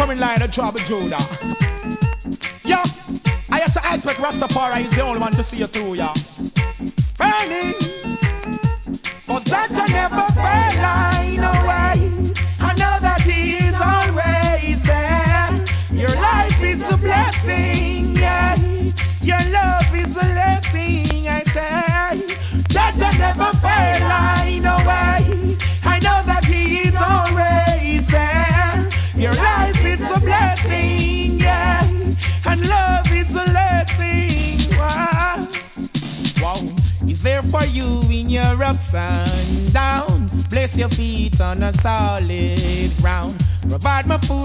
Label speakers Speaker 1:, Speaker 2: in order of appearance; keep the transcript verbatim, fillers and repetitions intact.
Speaker 1: coming line of trouble, Judah. Yeah, I have to expect Rastafari is the only one to see you through, yeah. Burning, but that I never fail, I know way. I know that He is always there. Your life is a blessing, yeah. Your love is a blessing, I say. That I never fail, I know way. I know that He is always there. Your life is a blessing, yeah. And love is a blessing, wow. Wow. He's there for you in your ups and downs. Place your feet on a solid ground. Provide my food.